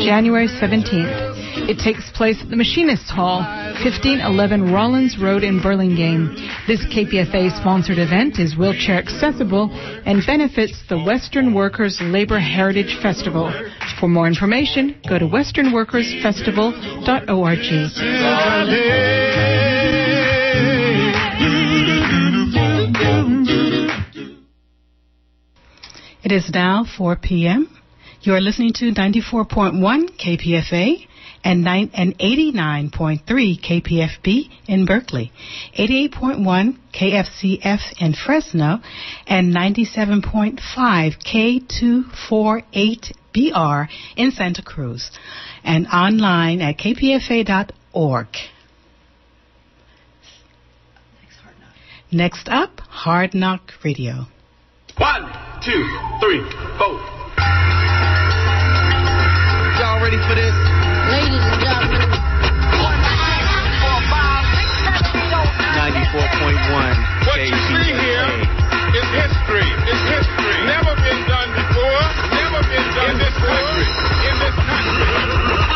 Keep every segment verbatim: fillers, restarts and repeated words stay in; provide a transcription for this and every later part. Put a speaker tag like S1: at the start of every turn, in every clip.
S1: January seventeenth. It takes place at the Machinists Hall, fifteen eleven Rollins Road in Burlingame. This K P F A-sponsored event is wheelchair accessible and benefits the Western Workers Labor Heritage Festival. For more information, go to western workers festival dot org.
S2: It is now four p.m. You are listening to ninety-four point one K P F A and, nine, and eighty-nine point three K P F B in Berkeley, eighty-eight point one K F C F in Fresno, and ninety-seven point five K two forty-eight B R in Santa Cruz, and online at k p f a dot org. Next up, Hard Knock Radio.
S3: One, two, three, four. Y'all ready for this?
S4: Ladies and gentlemen.
S3: ninety-four point one
S5: What you see here is history. It's history. Never been done before. Never been done in this country. In this country.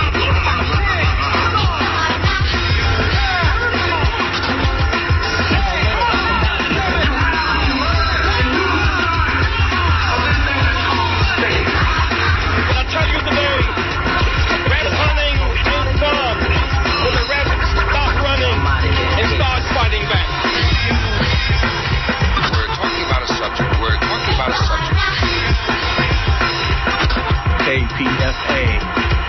S3: K P F A.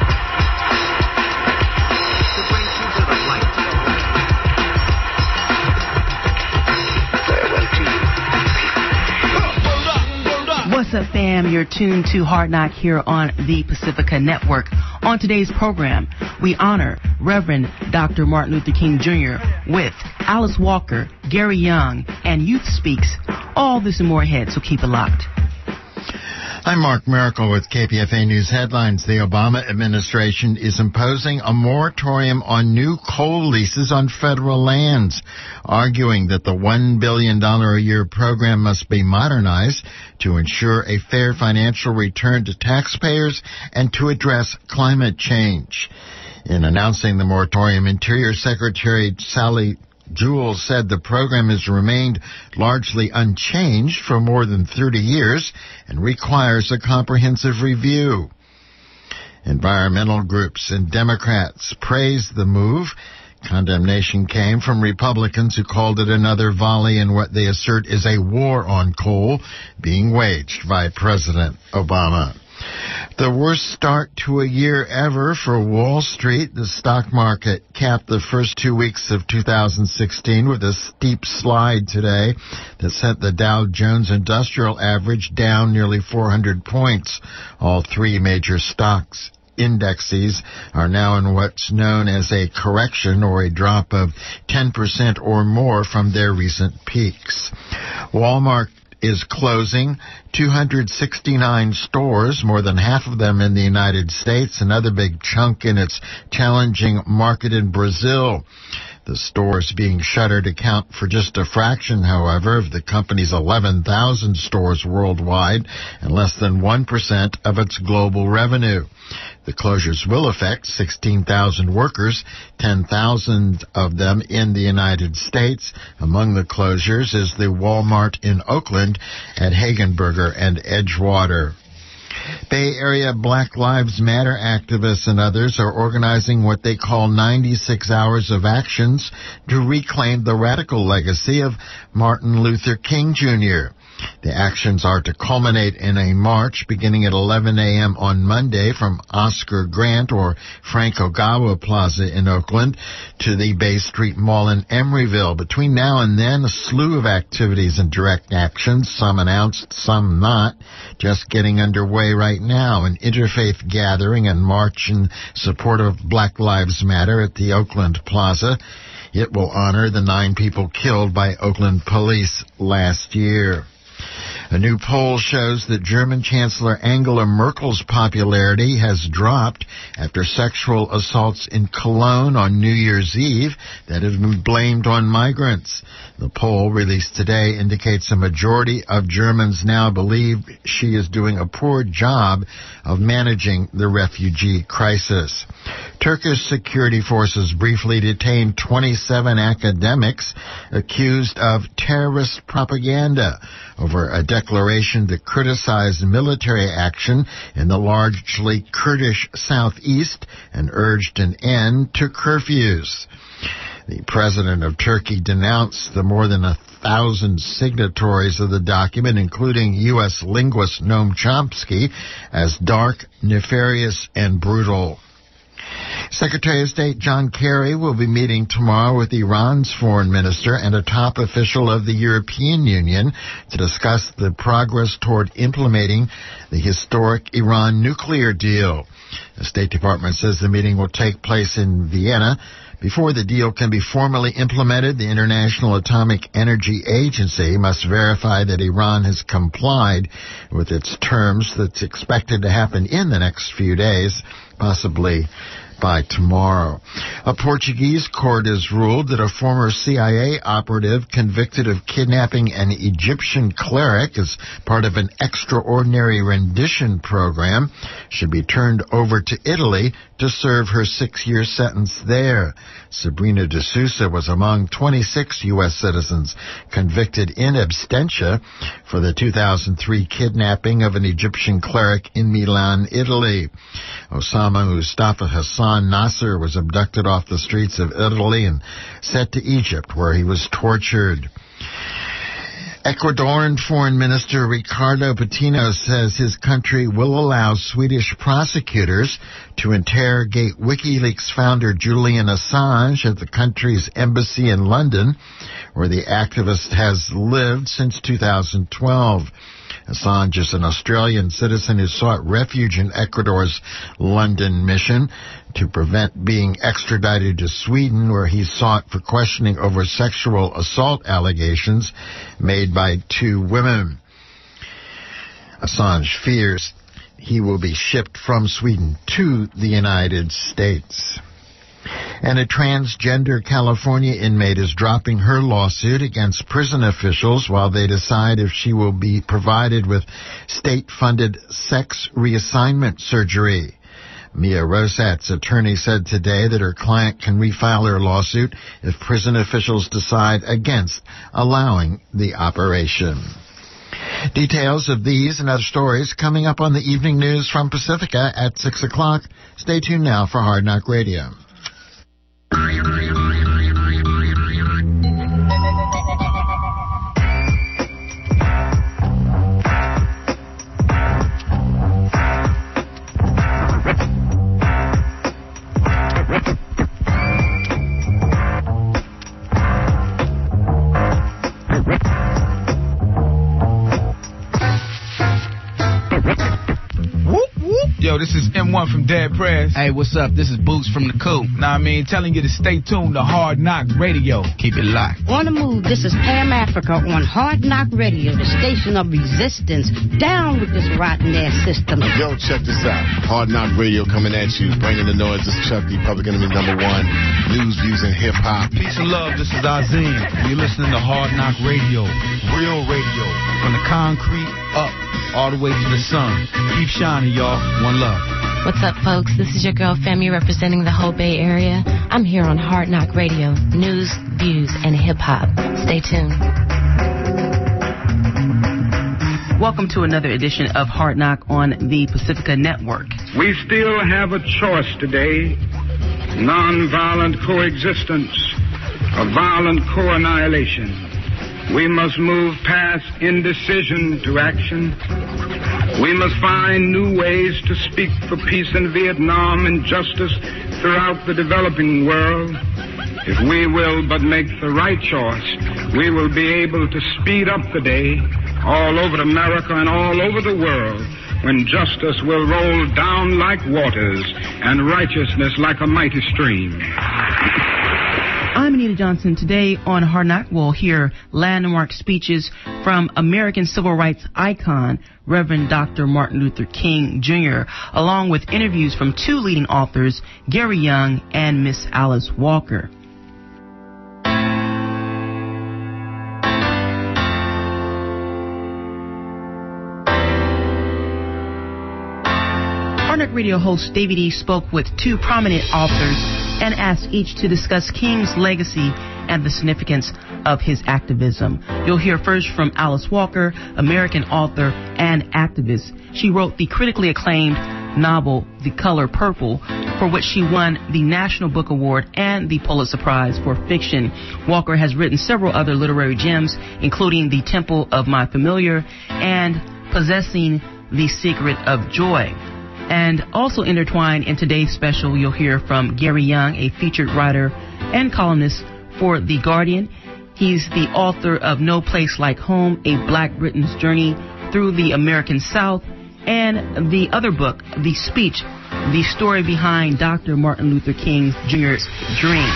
S6: What's up, fam? You're tuned to Hard Knock here on the Pacifica Network. On today's program, we honor Reverend Doctor Martin Luther King Junior with Alice Walker, Gary Young, and Youth Speaks. All this and more ahead, so keep it locked.
S7: I'm Mark Miracle with K P F A News Headlines. The Obama administration is imposing a moratorium on new coal leases on federal lands, arguing that the one billion dollars a year program must be modernized to ensure a fair financial return to taxpayers and to address climate change. In announcing the moratorium, Interior Secretary Sally Jewell said the program has remained largely unchanged for more than thirty years and requires a comprehensive review. Environmental groups and Democrats praised the move. Condemnation came from Republicans who called it another volley in what they assert is a war on coal being waged by President Obama. The worst start to a year ever for Wall Street. The stock market capped the first two weeks of two thousand sixteen with a steep slide today that sent the Dow Jones Industrial Average down nearly four hundred points. All three major stocks indexes are now in what's known as a correction, or a drop of ten percent or more from their recent peaks. Walmart is closing two hundred sixty-nine stores, more than half of them in the United States, another big chunk in its challenging market in Brazil. The stores being shuttered account for just a fraction, however, of the company's eleven thousand stores worldwide and less than one percent of its global revenue. The closures will affect sixteen thousand workers, ten thousand of them in the United States. Among the closures is the Walmart in Oakland at Hagenberger and Edgewater. Bay Area Black Lives Matter activists and others are organizing what they call ninety-six hours of actions to reclaim the radical legacy of Martin Luther King Junior The actions are to culminate in a march beginning at eleven a.m. on Monday from Oscar Grant or Frank Ogawa Plaza in Oakland to the Bay Street Mall in Emeryville. Between now and then, a slew of activities and direct actions, some announced, some not, just getting underway right now. An interfaith gathering and march in support of Black Lives Matter at the Oakland Plaza. It will honor the nine people killed by Oakland police last year. A new poll shows that German Chancellor Angela Merkel's popularity has dropped after sexual assaults in Cologne on New Year's Eve that have been blamed on migrants. The poll released today indicates a majority of Germans now believe she is doing a poor job of managing the refugee crisis. Turkish security forces briefly detained twenty-seven academics accused of terrorist propaganda over a declaration that criticized military action in the largely Kurdish southeast and urged an end to curfews. The president of Turkey denounced the more than a thousand signatories of the document, including U S linguist Noam Chomsky, as dark, nefarious, and brutal. Secretary of State John Kerry will be meeting tomorrow with Iran's foreign minister and a top official of the European Union to discuss the progress toward implementing the historic Iran nuclear deal. The State Department says the meeting will take place in Vienna. Before the deal can be formally implemented, the International Atomic Energy Agency must verify that Iran has complied with its terms. That's expected to happen in the next few days, possibly by tomorrow. A Portuguese court has ruled that a former C I A operative convicted of kidnapping an Egyptian cleric as part of an extraordinary rendition program should be turned over to Italy to serve her six-year sentence there. Sabrina de Sousa was among twenty-six U S citizens convicted in absentia for the two thousand three kidnapping of an Egyptian cleric in Milan, Italy. Osama Mustafa Hassan Nasser was abducted off the streets of Italy and sent to Egypt, where he was tortured. Ecuadorian Foreign Minister Ricardo Patino says his country will allow Swedish prosecutors to interrogate WikiLeaks founder Julian Assange at the country's embassy in London, where the activist has lived since two thousand twelve. Assange is an Australian citizen who sought refuge in Ecuador's London mission to prevent being extradited to Sweden, where he sought for questioning over sexual assault allegations made by two women. Assange fears he will be shipped from Sweden to the United States. And a transgender California inmate is dropping her lawsuit against prison officials while they decide if she will be provided with state-funded sex reassignment surgery. Mia Rosat's attorney said today that her client can refile her lawsuit if prison officials decide against allowing the operation. Details of these and other stories coming up on the evening news from Pacifica at six o'clock. Stay tuned now for Hard Knock Radio.
S8: Yo, this is M one from Dead Prez.
S9: Hey, what's up? This is Boots from the Coop.
S8: Nah, I mean, telling you to stay tuned to Hard Knock Radio.
S9: Keep it locked.
S4: On the move, this is Pam Africa on Hard Knock Radio, the station of resistance. Down with this rotten ass system.
S10: Yo, check this out. Hard Knock Radio coming at you, bringing the noise. This is Chuck D, Public Enemy number one. News, views, and hip hop.
S8: Peace and love. This is Azim. You're listening to Hard Knock Radio, real radio, from the concrete up all the way to the sun. Keep shining, y'all. One love.
S11: What's up, folks? This is your girl, Femi, representing the whole Bay Area. I'm here on Hard Knock Radio, news, views, and hip-hop. Stay tuned.
S6: Welcome to another edition of Hard Knock on the Pacifica Network.
S12: We still have a choice today, nonviolent coexistence or violent co-annihilation. We must move past indecision to action. We must find new ways to speak for peace in Vietnam and justice throughout the developing world. If we will but make the right choice, we will be able to speed up the day all over America and all over the world, when justice will roll down like waters and righteousness like a mighty stream.
S6: I'm Anita Johnson. Today on Hard Knock, we'll hear landmark speeches from American civil rights icon, Reverend Doctor Martin Luther King Junior, along with interviews from two leading authors, Gary Young and Miss Alice Walker. Hard Knock Radio host David E. spoke with two prominent authors and asked each to discuss King's legacy and the significance of his activism. You'll hear first from Alice Walker, American author and activist. She wrote the critically acclaimed novel The Color Purple, for which she won the National Book Award and the Pulitzer Prize for fiction. Walker has written several other literary gems, including The Temple of My Familiar and Possessing the Secret of Joy. And also intertwined in today's special, you'll hear from Gary Young, a featured writer and columnist for The Guardian. He's the author of No Place Like Home, A Black Britain's Journey Through the American South, and the other book, The Speech, the story behind Doctor Martin Luther King Junior's dream.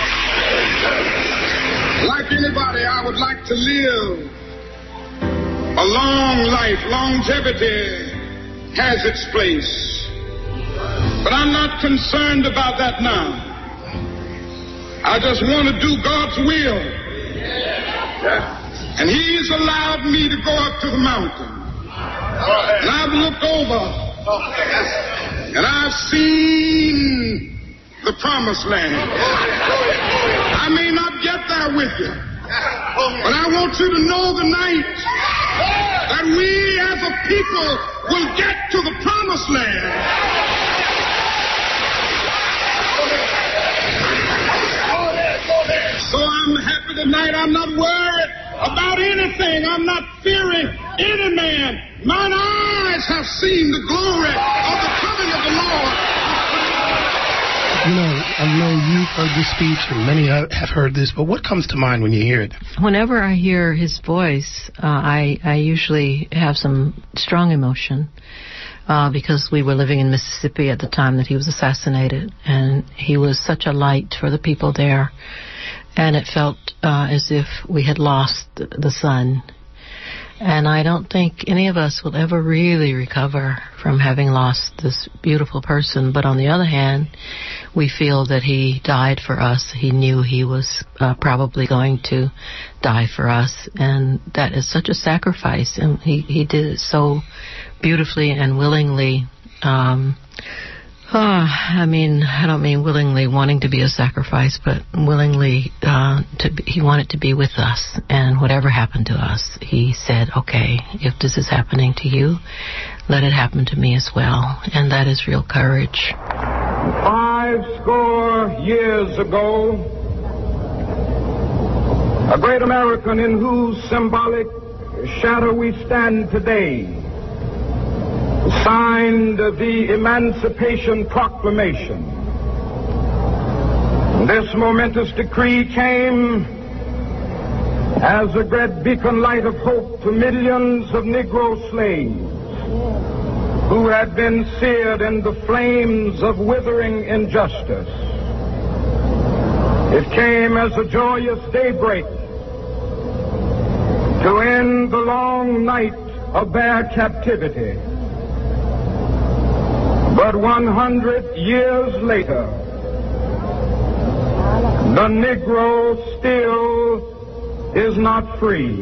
S5: Like anybody, I would like to live a long life. Longevity has its place. But I'm not concerned about that now. I just want to do God's will. And He's allowed me to go up to the mountain. And I've looked over and I've seen the promised land. I may not get there with you, but I want you to know tonight that we as a people will get to the promised land. So I'm happy tonight. I'm not worried about anything. I'm not fearing any man. Mine eyes have seen the glory of the coming of the Lord.
S13: You know, I know you've heard this speech, and many have heard this, but what comes to mind when you hear it?
S14: Whenever I hear his voice, uh, I, I usually have some strong emotion. Uh, because we were living in Mississippi at the time that he was assassinated, and he was such a light for the people there, and it felt uh, as if we had lost the sun. And I don't think any of us will ever really recover from having lost this beautiful person. But on the other hand, we feel that he died for us. He knew he was uh, probably going to die for us. And that is such a sacrifice. And he, he did it so beautifully and willingly. Um, oh, I mean, I don't mean willingly wanting to be a sacrifice, but willingly uh, to be, he wanted to be with us. And whatever happened to us, he said, okay, if this is happening to you, let it happen to me as well. And that is real courage.
S12: Five score years ago, a great American in whose symbolic shadow we stand today signed the Emancipation Proclamation. This momentous decree came as a great beacon light of hope to millions of Negro slaves who had been seared in the flames of withering injustice. It came as a joyous daybreak to end the long night of their captivity. But one hundred years later, the Negro still is not free.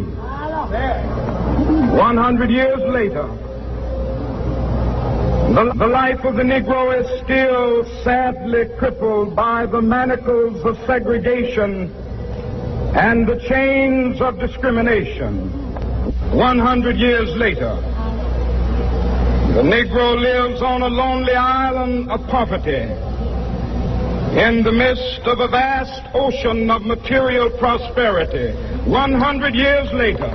S12: One hundred years later, the, the life of the Negro is still sadly crippled by the manacles of segregation and the chains of discrimination. One hundred years later, the Negro lives on a lonely island of poverty in the midst of a vast ocean of material prosperity. One hundred years later,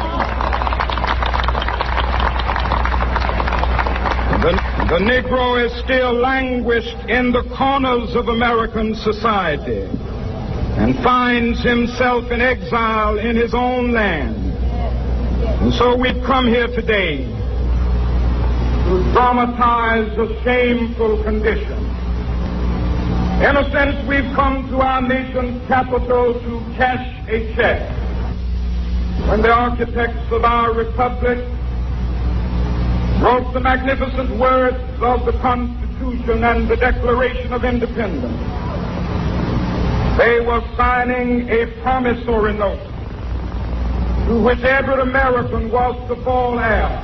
S12: the, the Negro is still languished in the corners of American society and finds himself in exile in his own land. And so we've come here today to dramatize a shameful condition In a sense, we've come to our nation's capital to cash a check. When the architects of our republic wrote the magnificent words of the Constitution and the Declaration of Independence, they were signing a promissory note to which every American was to fall heir.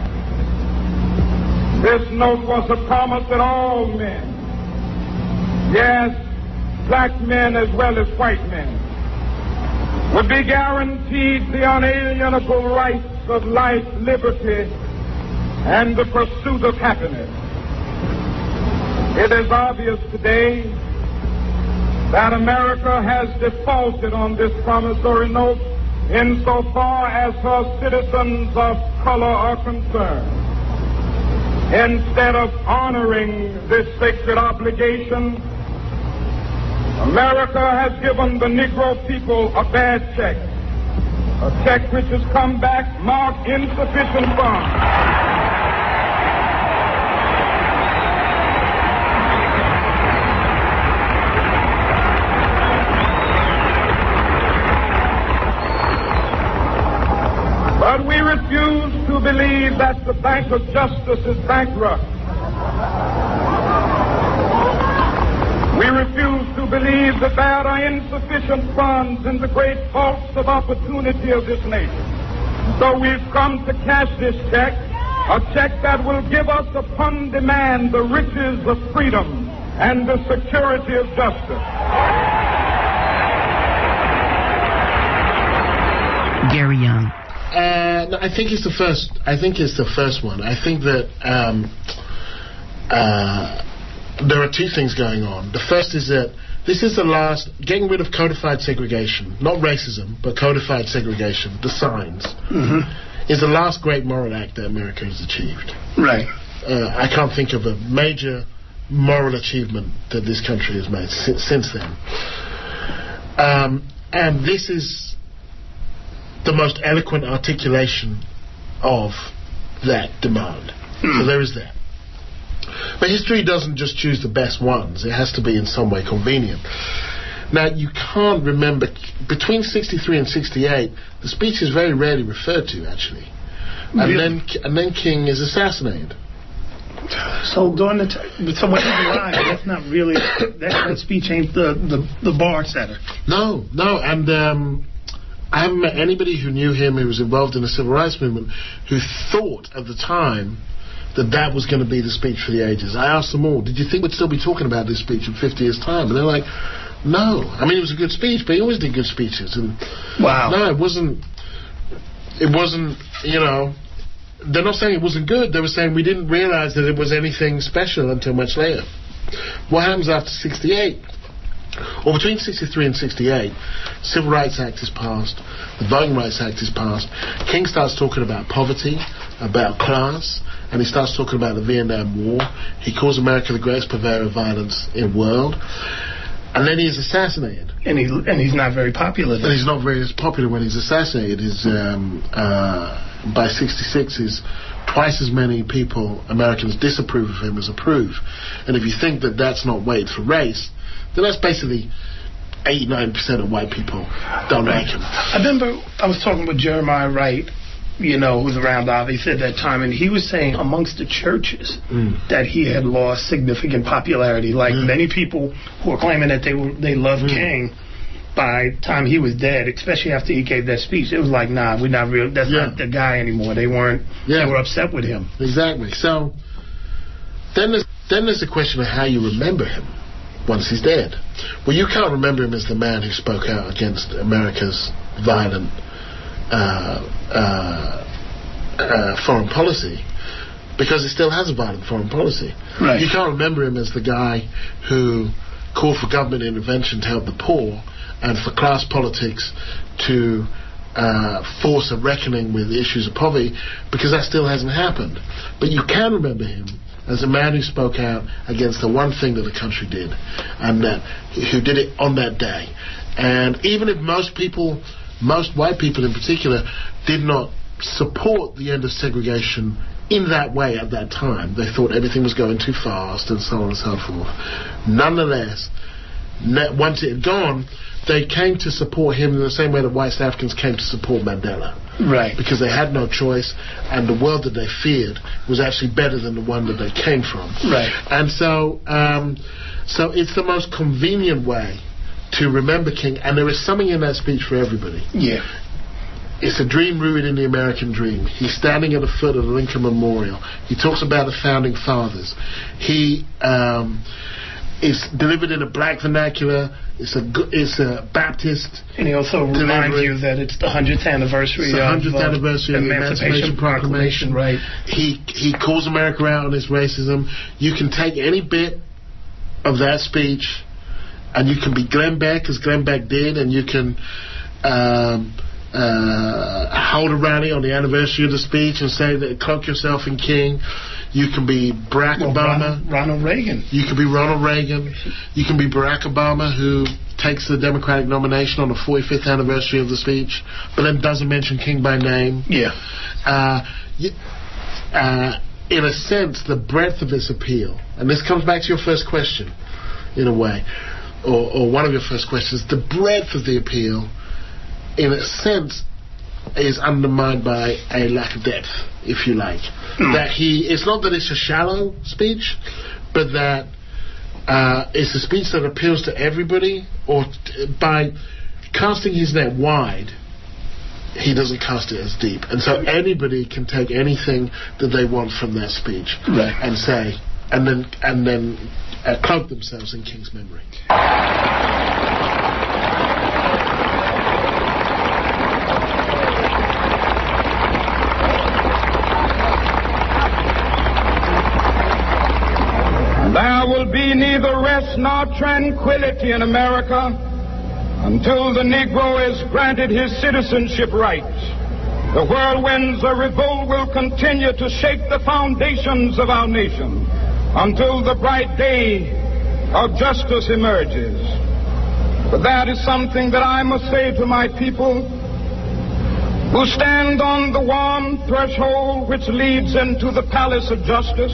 S12: This note was a promise that all men, yes, black men as well as white men, would be guaranteed the unalienable rights of life, liberty, and the pursuit of happiness. It is obvious today that America has defaulted on this promissory note insofar as her citizens of color are concerned. Instead of honoring this sacred obligation, America has given the Negro people a bad check, a check which has come back marked insufficient funds. But we refuse to believe that the Bank of Justice is bankrupt. We refuse to believe that there are insufficient funds in the great vaults of opportunity of this nation. So we've come to cash this check, a check that will give us upon demand the riches of freedom and the security of justice.
S6: Gary Young.
S15: Uh, no, I think it's the first. I think it's the first one. I think that um, uh, there are two things going on. The first is that this is the last, getting rid of codified segregation, not racism, but codified segregation, the signs,
S13: mm-hmm.
S15: is the last great moral act that America has achieved.
S13: Right.
S15: Uh, I can't think of a major moral achievement that this country has made si- since then. Um, and this is the most eloquent articulation of that demand. Mm. So there is that. But history doesn't just choose the best ones. It has to be in some way convenient. Now, you can't remember... Between sixty-three and sixty-eight, the speech is very rarely referred to, actually. And
S13: really?
S15: then and then King is assassinated.
S13: So during the t- so when he's alive, that's not really... That, that speech ain't the, the, the bar setter.
S15: No, no, and... Um, I haven't met anybody who knew him who was involved in the civil rights movement who thought at the time that that was going to be the speech for the ages. I asked them all, did you think we'd still be talking about this speech in fifty years' time? And they're like, no. I mean, it was a good speech, but he always did good speeches. And
S13: wow.
S15: No, it wasn't, it wasn't, you know, they're not saying it wasn't good. They were saying we didn't realize that it was anything special until much later. What happens after sixty-eight? Or between sixty-three and sixty-eight, Civil Rights Act is passed, the Voting Rights Act is passed. King starts talking about poverty, about class, and he starts talking about the Vietnam War. He calls America the greatest purveyor of violence in the world. And then he is assassinated.
S13: And, he, and he's not very popular then.
S15: And he's not very popular when he's assassinated. His, um, uh, by sixty-six, is twice as many people, Americans, disapprove of him as approve. And if you think that that's not weighted for race, then that's basically eighty-nine percent of white people don't like him.
S13: I remember I was talking with Jeremiah Wright, you know, who's around obviously at that time, and he was saying amongst the churches mm. that he had lost significant popularity. Like mm. many people who were claiming that they were, they loved mm. King, by the time he was dead, especially after he gave that speech, it was like, nah, we're not real. That's yeah. not the guy anymore. They weren't. Yeah. They were upset with him.
S15: Exactly. So then there's, then there's the question of how you remember him once he's dead. Well, you can't remember him as the man who spoke out against America's violent uh, uh, uh, foreign policy, because it still has a violent foreign policy.
S13: Right.
S15: You can't remember him as the guy who called for government intervention to help the poor and for class politics to uh, force a reckoning with the issues of poverty, because that still hasn't happened. But you can remember him as a man who spoke out against the one thing that the country did, and that who did it on that day. And even if most people, most white people in particular, did not support the end of segregation in that way at that time, they thought everything was going too fast and so on and so forth. Nonetheless, once it had gone, they came to support him in the same way that white South Africans came to support Mandela.
S13: Right.
S15: Because they had no choice, and the world that they feared was actually better than the one that they came from.
S13: Right.
S15: And so, um, so it's the most convenient way to remember King, and there is something in that speech for everybody.
S13: Yeah.
S15: It's a dream rooted in the American dream. He's standing at the foot of the Lincoln Memorial. He talks about the founding fathers. He um, is delivered in a black vernacular. It's a it's a Baptist.
S13: And he also
S15: delivery.
S13: reminds you that it's the hundredth anniversary
S15: it's the
S13: of
S15: hundredth
S13: uh,
S15: anniversary of the Emancipation Proclamation.
S13: Right.
S15: He he calls America out on its racism. You can take any bit of that speech, and you can be Glenn Beck, as Glenn Beck did, and you can um, uh, hold a rally on the anniversary of the speech and say that cloak yourself in King. You can be Barack
S13: well,
S15: Obama.
S13: Ronald, Ronald Reagan.
S15: You can be Ronald Reagan. You can be Barack Obama, who takes the Democratic nomination on the forty-fifth anniversary of the speech, but then doesn't mention King by name.
S13: Yeah.
S15: Uh, you, uh, in a sense, the breadth of its appeal, and this comes back to your first question, in a way, or, or one of your first questions, the breadth of the appeal, in a sense, is undermined by a lack of depth, if you like. Mm. That he, it's not that it's a shallow speech, but that uh, it's a speech that appeals to everybody, or t- by casting his net wide, he doesn't cast it as deep. And so anybody can take anything that they want from that speech,
S13: right,
S15: and say, and then, and then uh, cloak themselves in King's memory.
S12: There will be neither rest nor tranquility in America until the Negro is granted his citizenship rights. The whirlwinds of revolt will continue to shake the foundations of our nation until the bright day of justice emerges. But that is something that I must say to my people who stand on the warm threshold which leads into the palace of justice.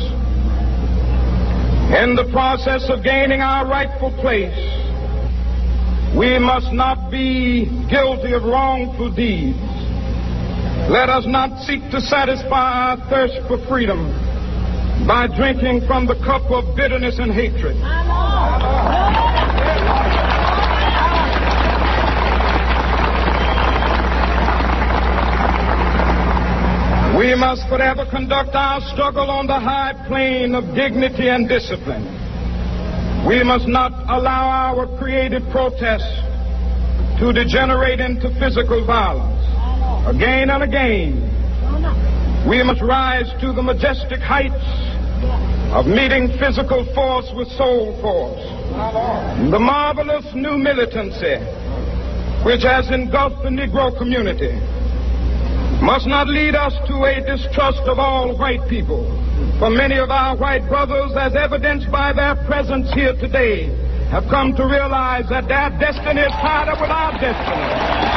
S12: In the process of gaining our rightful place, we must not be guilty of wrongful deeds. Let us not seek to satisfy our thirst for freedom by drinking from the cup of bitterness and hatred. We must forever conduct our struggle on the high plane of dignity and discipline. We must not allow our creative protests to degenerate into physical violence. Again and again, we must rise to the majestic heights of meeting physical force with soul force. The marvelous new militancy which has engulfed the Negro community must not lead us to a distrust of all white people. For many of our white brothers, as evidenced by their presence here today, have come to realize that their destiny is tied up with our destiny.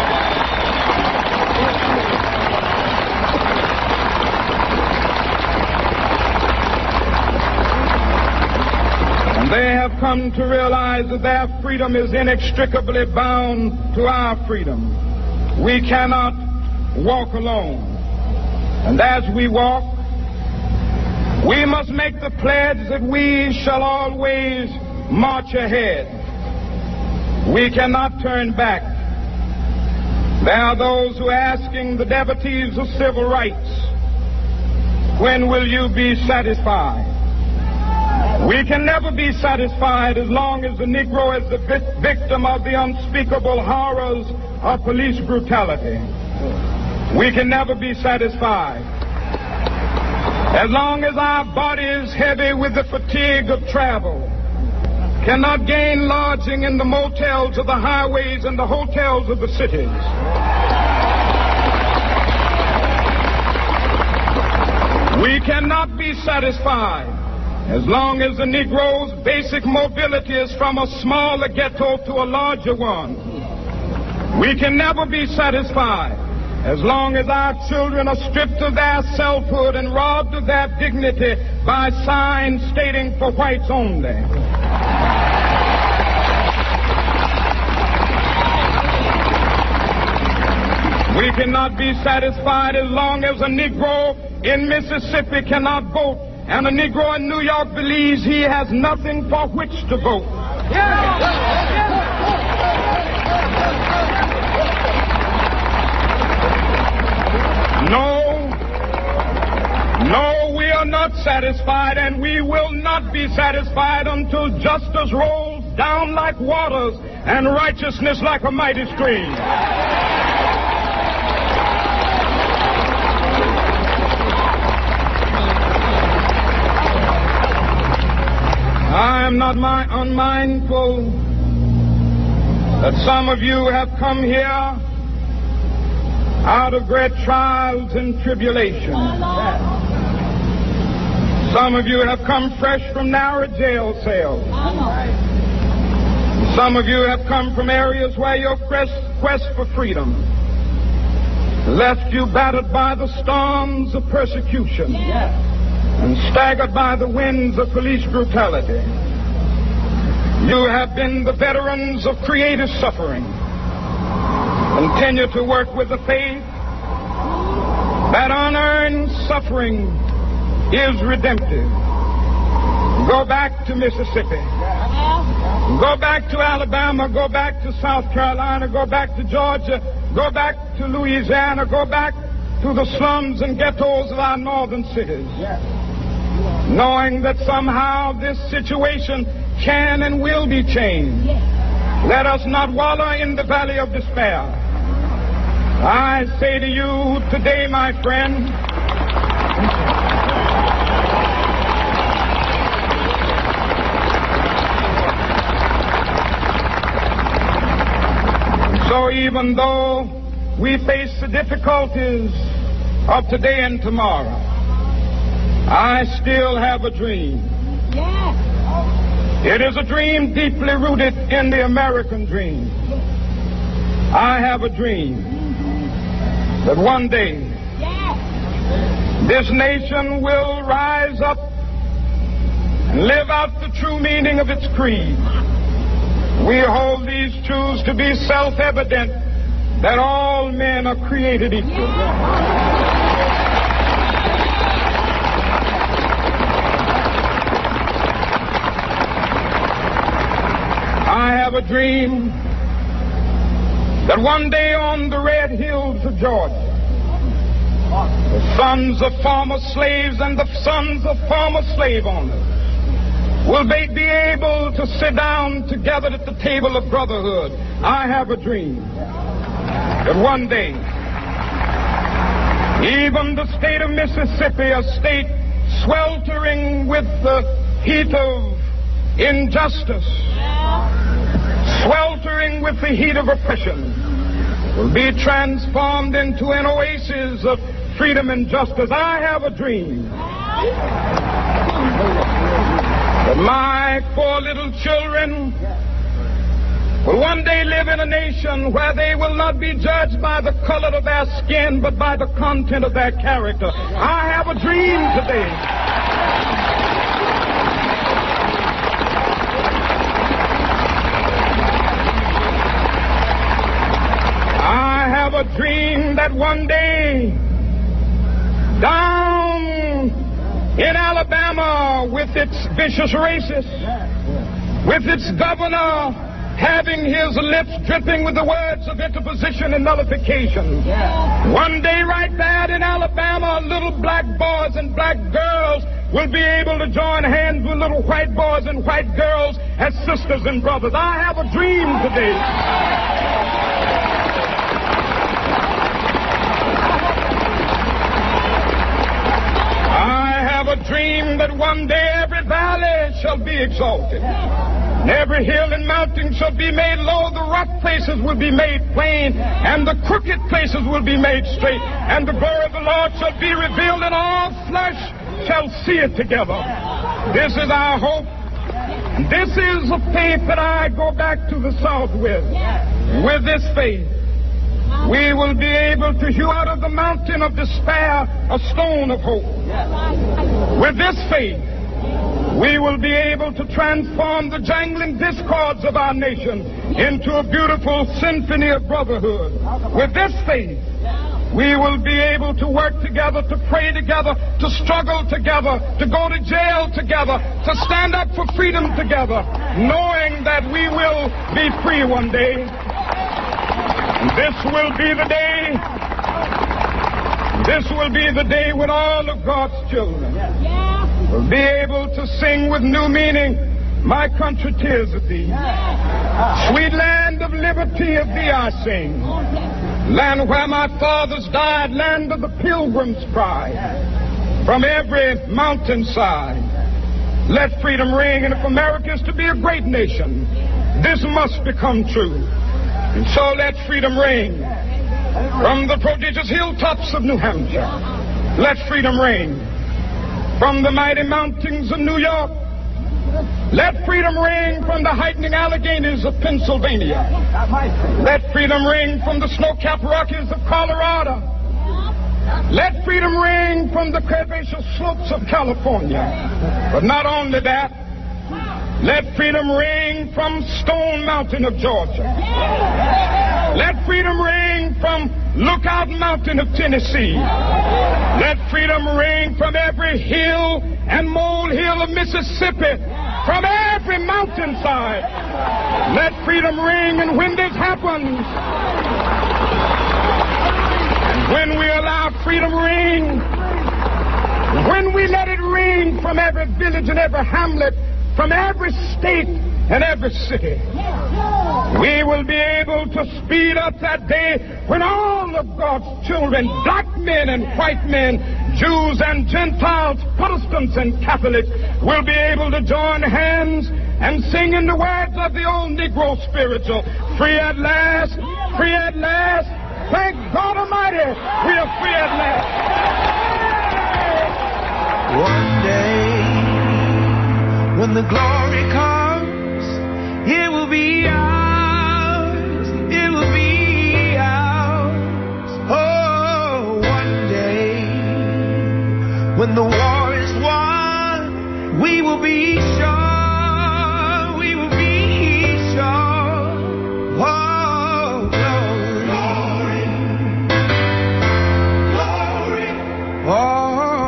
S12: And they have come to realize that their freedom is inextricably bound to our freedom. We cannot walk alone. And as we walk, we must make the pledge that we shall always march ahead. We cannot turn back. There are those who are asking the devotees of civil rights, when will you be satisfied? We can never be satisfied as long as the Negro is the victim of the unspeakable horrors of police brutality. We can never be satisfied as long as our body is heavy with the fatigue of travel, cannot gain lodging in the motels of the highways and the hotels of the cities. We cannot be satisfied as long as the Negro's basic mobility is from a smaller ghetto to a larger one. We can never be satisfied as long as our children are stripped of their selfhood and robbed of their dignity by signs stating for whites only. not be satisfied as long as a Negro in Mississippi cannot vote and a Negro in New York believes he has nothing for which to vote. No, no, we are not satisfied, and we will not be satisfied until justice rolls down like waters and righteousness like a mighty stream. I am not my unmindful that some of you have come here out of great trials and tribulation. Some of you have come fresh from narrow jail cells. Some of you have come from areas where your quest, quest for freedom left you battered by the storms of persecution and staggered by the winds of police brutality. You have been the veterans of creative suffering. Continue to work with the faith that unearned suffering is redemptive. Go back to Mississippi. Go back to Alabama. Go back to South Carolina. Go back to Georgia. Go back to Louisiana. Go back to the slums and ghettos of our northern cities. Knowing that somehow this situation can and will be changed. Let us not wallow in the valley of despair. I say to you today, my friend, so even though we face the difficulties of today and tomorrow, I still have a dream. It is a dream deeply rooted in the American dream. I have a dream that one day this nation will rise up and live out the true meaning of its creed. We hold these truths to be self-evident, that all men are created equal. I have a dream that one day on the red hills of Georgia, the sons of former slaves and the sons of former slave owners will they be able to sit down together at the table of brotherhood. I have a dream that one day, even the state of Mississippi, a state sweltering with the heat of injustice, sweltering with the heat of oppression, will be transformed into an oasis of freedom and justice. I have a dream that my four little children will one day live in a nation where they will not be judged by the color of their skin, but by the content of their character. I have a dream today. I have a dream that one day, down in Alabama, with its vicious racists, with its governor having his lips dripping with the words of interposition and nullification, one day right there in Alabama, little black boys and black girls will be able to join hands with little white boys and white girls as sisters and brothers. I have a dream today. A dream that one day every valley shall be exalted, and every hill and mountain shall be made low, the rough places will be made plain, and the crooked places will be made straight, and the glory of the Lord shall be revealed, and all flesh shall see it together. This is our hope. This is the faith that I go back to the South with. With this faith, we will be able to hew out of the mountain of despair a stone of hope. With this faith, we will be able to transform the jangling discords of our nation into a beautiful symphony of brotherhood. With this faith, we will be able to work together, to pray together, to struggle together, to go to jail together, to stand up for freedom together, knowing that we will be free one day. This will be the day, this will be the day when all of God's children will be able to sing with new meaning, my country, tears of thee. Sweet land of liberty, of thee I sing. Land where my fathers died, land of the pilgrim's pride. From every mountainside, let freedom ring. And if America is to be a great nation, this must become true. And so let freedom ring. From the prodigious hilltops of New Hampshire, let freedom ring. From the mighty mountains of New York, let freedom ring. From the heightening Alleghenies of Pennsylvania, let freedom ring. From the snow-capped Rockies of Colorado, let freedom ring. From the curvaceous slopes of California. But not only that, let freedom ring from Stone Mountain of Georgia. Let freedom ring from Lookout Mountain of Tennessee. Let freedom ring from every hill and molehill of Mississippi, from every mountainside. Let freedom ring. And when this happens, and when we allow freedom ring, when we let it ring from every village and every hamlet, from every state and every city, we will be able to speed up that day when all of God's children, black men and white men, Jews and Gentiles, Protestants and Catholics, will be able to join hands and sing in the words of the old Negro spiritual, free at last, free at last, thank God Almighty, we are free at last.
S16: One day, when the glory comes, it will be ours, it will be ours. Oh, one day, when the war is won, we will be sure, we will be sure. Oh, glory, glory, glory. Oh.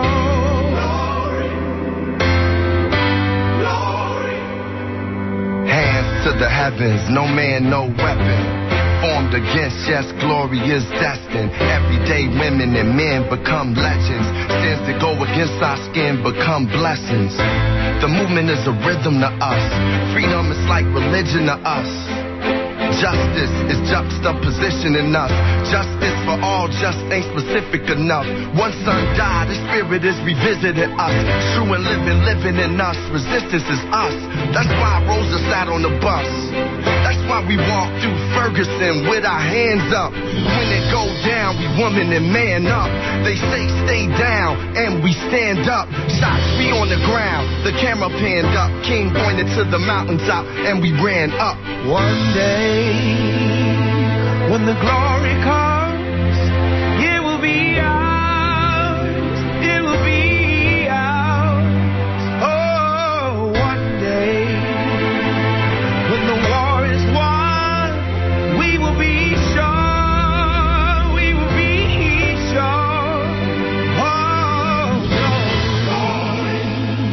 S17: To the heavens, no man, no weapon formed against, yes, glory is destined. Everyday women and men become legends. Sins that go against our skin become blessings. The movement is a rhythm to us. Freedom is like religion to us. Justice is juxtapositioning us. Justice for all just ain't specific enough. One son died, the spirit is revisiting us. True and living, living in us. Resistance is us. That's why Rosa sat on the bus. That's why we walk through Ferguson with our hands up. When it go down, we woman and man up. They say stay down, and we stand up. Shots we on the ground, the camera panned up. King pointed to the mountaintop, and we ran up.
S16: One day, when the glory comes, it will be ours, it will be ours. Oh, one day, when the war is won, we will be sure, we will be sure. Oh, glory,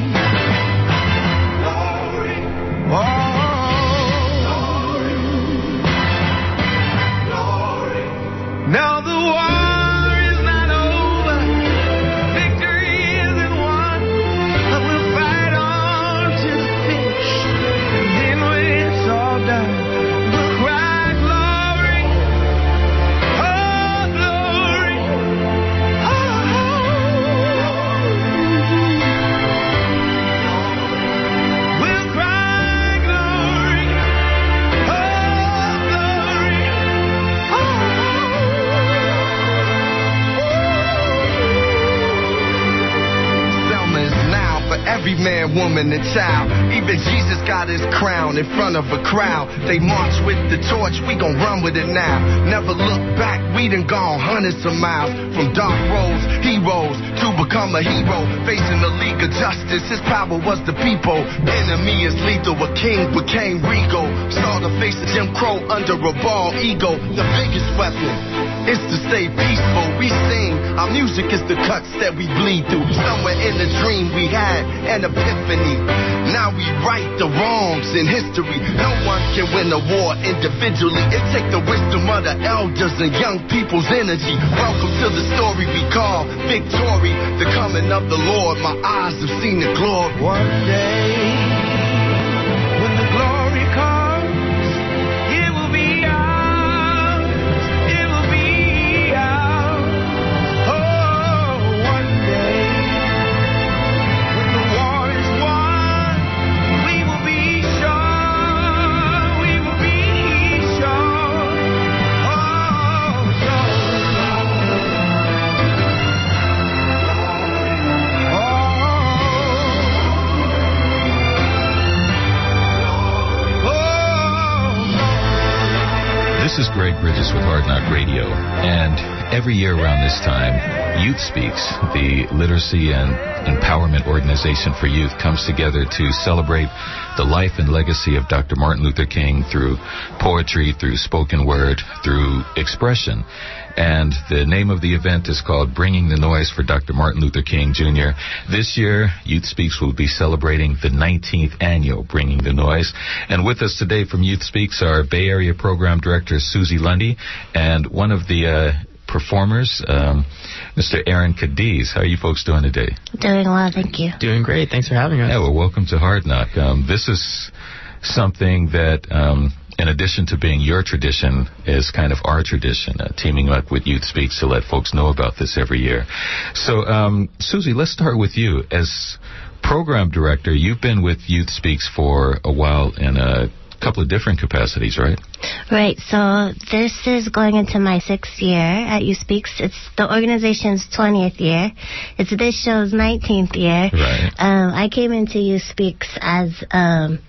S16: glory, glory. Oh. Now the war is not over, victory isn't won, but we'll fight on to the finish, and then when it's all done, we'll cry glory, oh glory, oh, we'll cry glory, oh glory, oh.
S17: Every man, woman, and child. Even Jesus got his crown in front of a crowd. They march with the torch, we gon' run with it now. Never look back, we done gone hundreds of miles. From dark roads, heroes, to become a hero. Facing the League of Justice, his power was the people. Enemy is lethal, a king became regal. Saw the the face of Jim Crow under a ball ego. The biggest weapon is to stay peaceful. We sing, our music is the cuts that we bleed through. Somewhere in the dream we had an epiphany. Now we right the wrongs in history. No one can win a war individually. It takes the wisdom of the elders and young people's energy. Welcome to the story we call victory. The coming of the Lord, my eyes have seen the glory.
S16: One day, when the glory comes, it will be ours. It will be ours. Oh, one day, when the war is won, we will be sure. We will be sure. Oh,
S18: This is Greg Bridges with Hard Knock Radio, and every year around this time, Youth Speaks, the literacy and empowerment organization for youth, comes together to celebrate the life and legacy of Doctor Martin Luther King through poetry, through spoken word, through expression. And the name of the event is called Bringing the Noise for Doctor Martin Luther King Junior This year, Youth Speaks will be celebrating the nineteenth annual Bringing the Noise. And with us today from Youth Speaks are Bay Area Program Director Susie Lundy and one of the uh, performers, um, Mister Aaron Cadiz. How are you folks doing today?
S19: Doing well, thank you.
S20: Doing great. Thanks for having us.
S18: Yeah, well, welcome to Hard Knock. Um, this is something that... Um, in addition to being your tradition, is kind of our tradition, uh, teaming up with Youth Speaks to let folks know about this every year. So, um, Susie, let's start with you. As program director, you've been with Youth Speaks for a while in a couple of different capacities, right?
S19: Right, so this is going into my sixth year at Youth Speaks. It's the organization's twentieth year. It's this show's nineteenth year.
S18: Right.
S19: Um, I came into Youth Speaks as um,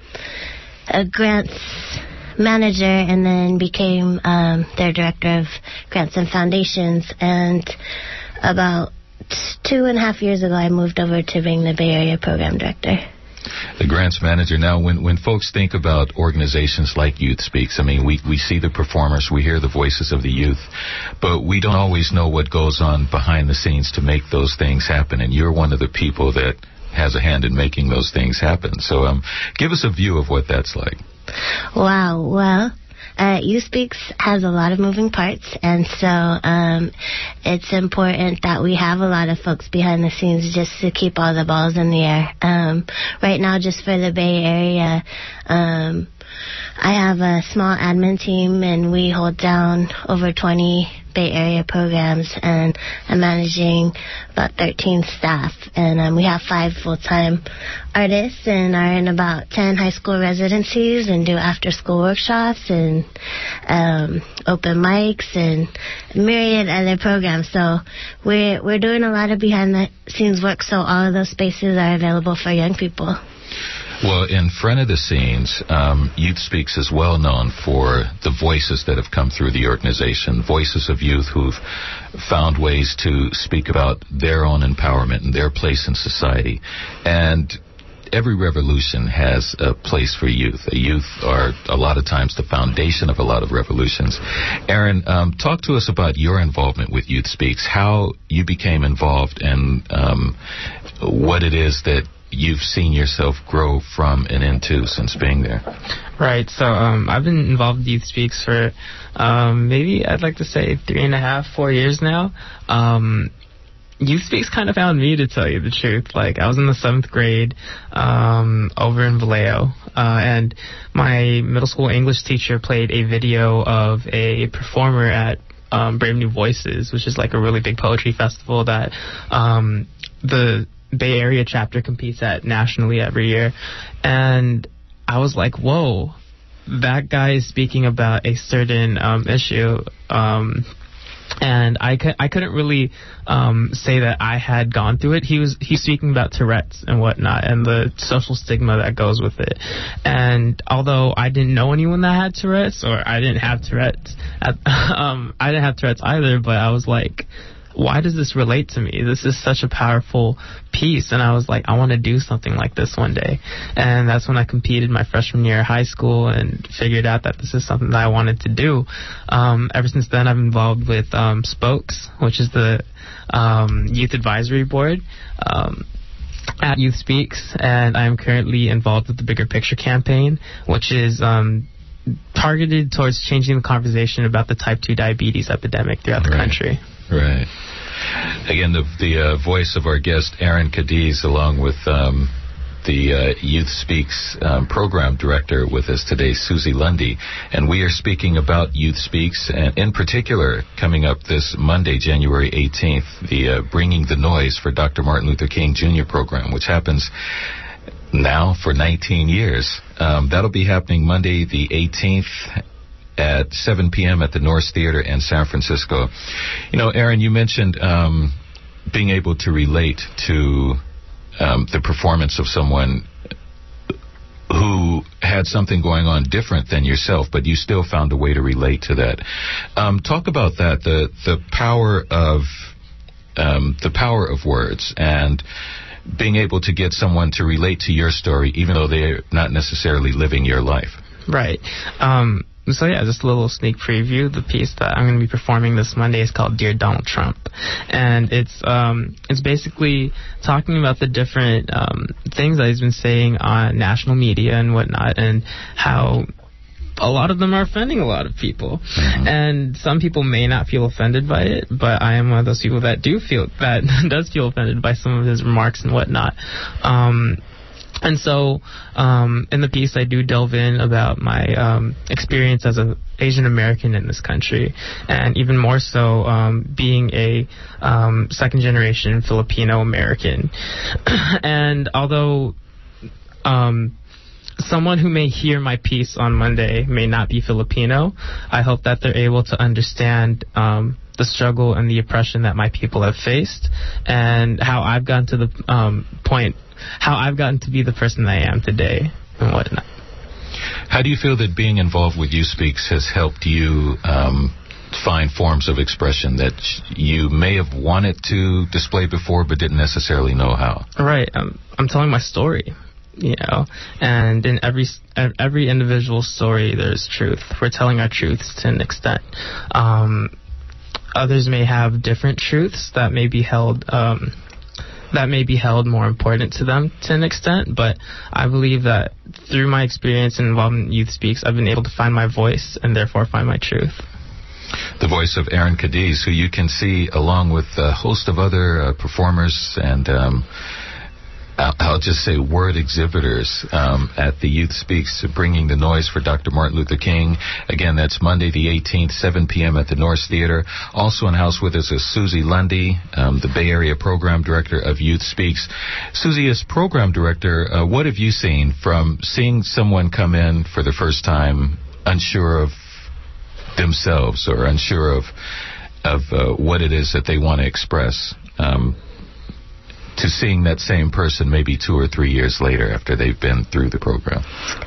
S19: a grants manager and then became um, their director of grants and foundations, and about two and a half years ago I moved over to being the Bay Area program director.
S18: The grants manager. Now, when, when folks think about organizations like Youth Speaks, I mean, we, we see the performers, we hear the voices of the youth, but we don't always know what goes on behind the scenes to make those things happen, and you're one of the people that has a hand in making those things happen. So um, give us a view of what that's like.
S19: Wow, well, uh, Youth Speaks has a lot of moving parts, and so um, it's important that we have a lot of folks behind the scenes just to keep all the balls in the air. Um, right now, just for the Bay Area, um, I have a small admin team, and we hold down over twenty Bay Area programs, and I'm managing about thirteen staff, and um, we have five full-time artists and are in about ten high school residencies and do after-school workshops and um, open mics and myriad other programs. So we're, we're doing a lot of behind-the-scenes work, so all of those spaces are available for young people.
S18: Well, in front of the scenes, um, Youth Speaks is well known for the voices that have come through the organization, voices of youth who've found ways to speak about their own empowerment and their place in society. And every revolution has a place for youth. Youth are a lot of times the foundation of a lot of revolutions. Aaron, um, talk to us about your involvement with Youth Speaks, how you became involved, and um, what it is that you've seen yourself grow from and into since being there.
S20: Right, so um, I've been involved with Youth Speaks for um, maybe, I'd like to say, three and a half, four years now. Um, Youth Speaks kind of found me, to tell you the truth. Like, I was in the seventh grade um, over in Vallejo, uh, and my middle school English teacher played a video of a performer at um, Brave New Voices, which is like a really big poetry festival that um, the Bay Area chapter competes at nationally every year. And I was like, whoa, that guy is speaking about a certain um, issue. Um, and I, cu- I couldn't really um, say that I had gone through it. He was he's speaking about Tourette's and whatnot and the social stigma that goes with it. And although I didn't know anyone that had Tourette's, or I didn't have Tourette's, at, um, I didn't have Tourette's either, but I was like, why does this relate to me? This is such a powerful piece. And I was like, I want to do something like this one day. And that's when I competed my freshman year of high school and figured out that this is something that I wanted to do. Um, ever since then, I've been involved with um, Spokes, which is the um, youth advisory board um, at Youth Speaks. And I'm currently involved with the Bigger Picture campaign, which is um, targeted towards changing the conversation about the type two diabetes epidemic throughout the
S18: Right.
S20: country.
S18: Right. Again, the, the uh, voice of our guest, Aaron Cadiz, along with um, the uh, Youth Speaks um, program director with us today, Susie Lundy. And we are speaking about Youth Speaks, and in particular, coming up this Monday, January eighteenth, the uh, Bringing the Noise for Doctor Martin Luther King Junior program, which happens now for nineteen years. Um, that'll be happening Monday the eighteenth at seven p.m. at the Norse Theater in San Francisco. You know, Aaron, you mentioned um, being able to relate to um, the performance of someone who had something going on different than yourself, but you still found a way to relate to that. Um, talk about that, the the power of um, the power of words and being able to get someone to relate to your story, even though they're not necessarily living your life.
S20: Right. Um, so yeah, just a little sneak preview. The piece that I'm going to be performing this Monday is called Dear Donald Trump. And it's um, it's basically talking about the different um, things that he's been saying on national media and whatnot, and how a lot of them are offending a lot of people. Mm-hmm. And some people may not feel offended by it, but I am one of those people that do feel, that does feel offended by some of his remarks and whatnot. Um, and so, um, in the piece, I do delve in about my um, experience as an Asian American in this country, and even more so, um, being a um, second generation Filipino American. And although um, someone who may hear my piece on Monday may not be Filipino, I hope that they're able to understand um, the struggle and the oppression that my people have faced, and how I've gotten to the um, point, how I've gotten to be the person that I am today and whatnot.
S18: How do you feel that being involved with You Speaks has helped you um, find forms of expression that you may have wanted to display before but didn't necessarily know how?
S20: Right. Um, I'm telling my story. You know, and in every every individual story, there's truth. We're telling our truths to an extent. Um, others may have different truths that may be held um, that may be held more important to them to an extent. But I believe that through my experience and involvement in Youth Speaks, I've been able to find my voice and therefore find my truth.
S18: The voice of Aaron Cadiz, who you can see along with a host of other uh, performers and um, I'll just say word exhibitors um, at the Youth Speaks, Bringing the Noise for Doctor Martin Luther King. Again, that's Monday the eighteenth, seven p.m. at the Norse Theater. Also in house with us is Susie Lundy, um, the Bay Area Program Director of Youth Speaks. Susie, as Program Director, uh, what have you seen from seeing someone come in for the first time unsure of themselves or unsure of, of uh, what it is that they want to express, um, to seeing that same person maybe two or three years later after they've been through the program?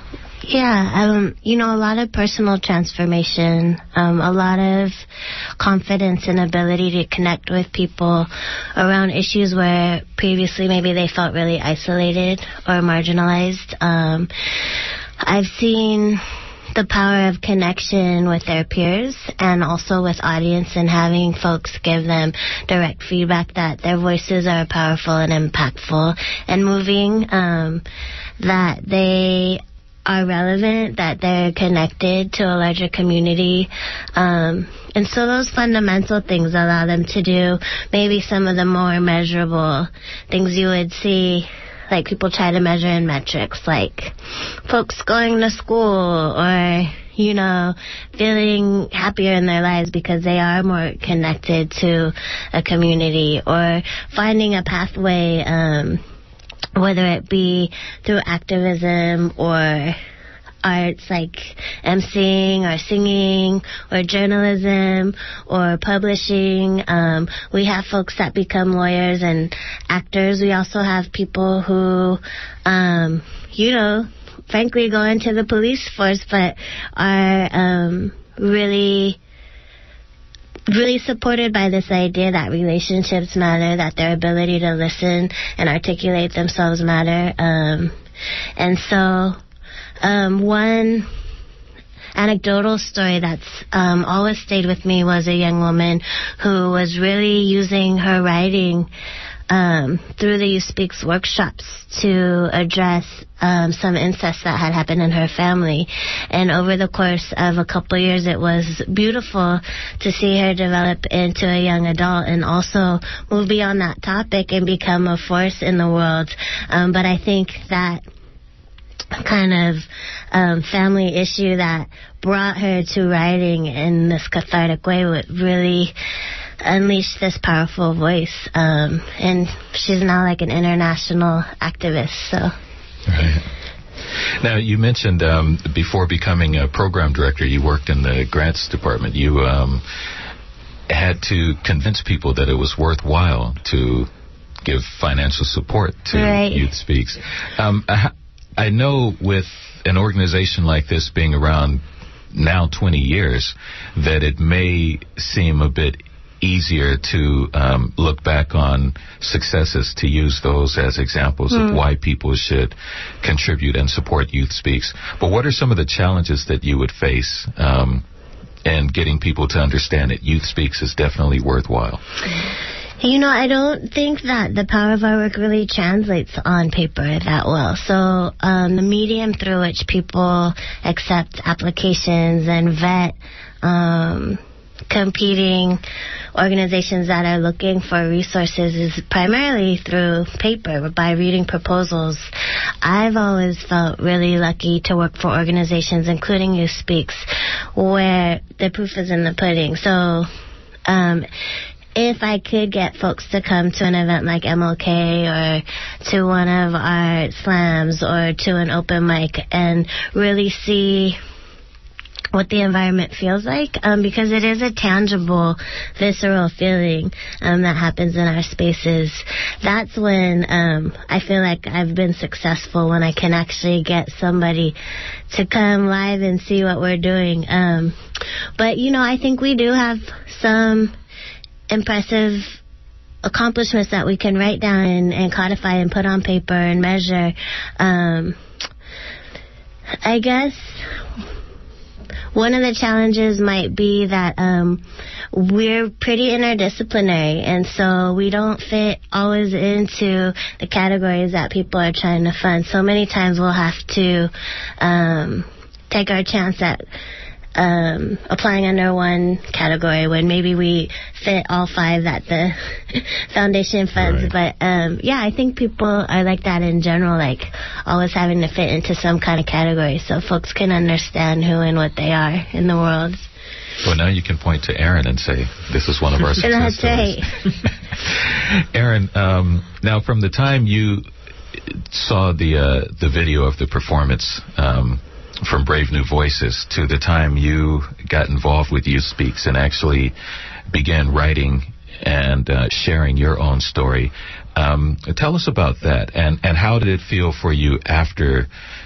S19: Yeah, um, you know, a lot of personal transformation, um, a lot of confidence and ability to connect with people around issues where previously maybe they felt really isolated or marginalized. Um, I've seen the power of connection with their peers and also with audience, and having folks give them direct feedback that their voices are powerful and impactful and moving, um, that they are relevant, that they're connected to a larger community. Um, and so those fundamental things allow them to do maybe some of the more measurable things you would see, like people try to measure in metrics, like folks going to school or, you know, feeling happier in their lives because they are more connected to a community, or finding a pathway, um, whether it be through activism or arts like emceeing or singing or journalism or publishing. Um, we have folks that become lawyers and actors. We also have people who, um, you know, frankly go into the police force but are um, really really supported by this idea that relationships matter, that their ability to listen and articulate themselves matter. Um, and so um, one anecdotal story that's um, always stayed with me was a young woman who was really using her writing um, through the Youth Speaks workshops to address um, some incest that had happened in her family. And over the course of a couple of years, it was beautiful to see her develop into a young adult and also move beyond that topic and become a force in the world. Um, but I think that kind of um, family issue that brought her to writing in this cathartic way would really unleash this powerful voice. Um, and she's now like an international activist. So.
S18: Right. Now, you mentioned um, before becoming a program director, you worked in the grants department. You um, had to convince people that it was worthwhile to give financial support to
S19: right.
S18: Youth Speaks. Um, I know with an organization like this being around now twenty years, that it may seem a bit easier to um, look back on successes, to use those as examples mm. of why people should contribute and support Youth Speaks. But what are some of the challenges that you would face um, in getting people to understand that Youth Speaks is definitely worthwhile?
S19: You know, I don't think that the power of our work really translates on paper that well. So um, the medium through which people accept applications and vet um, competing organizations that are looking for resources is primarily through paper, by reading proposals. I've always felt really lucky to work for organizations, including Youth Speaks, where the proof is in the pudding. So um, if I could get folks to come to an event like M L K or to one of our slams or to an open mic and really see what the environment feels like, um, because it is a tangible, visceral feeling um, that happens in our spaces. That's when um, I feel like I've been successful, when I can actually get somebody to come live and see what we're doing. Um, but, you know, I think we do have some impressive accomplishments that we can write down and, and codify and put on paper and measure. Um, I guess one of the challenges might be that um, we're pretty interdisciplinary, and so we don't fit always into the categories that people are trying to fund. So many times we'll have to um, take our chance at um, applying under one category when maybe we fit all five that the foundation funds. Right. But um, yeah, I think people are like that in general, like always having to fit into some kind of category so folks can understand who and what they are in the world.
S18: Well, now you can point to Aaron and say, this is one of our success stories.
S19: That's right.
S18: Aaron, um, now from the time you saw the uh, the video of the performance um, from Brave New Voices to the time you got involved with Youth Speaks and actually began writing and uh, sharing your own story, um, tell us about that, and, and how did it feel for you after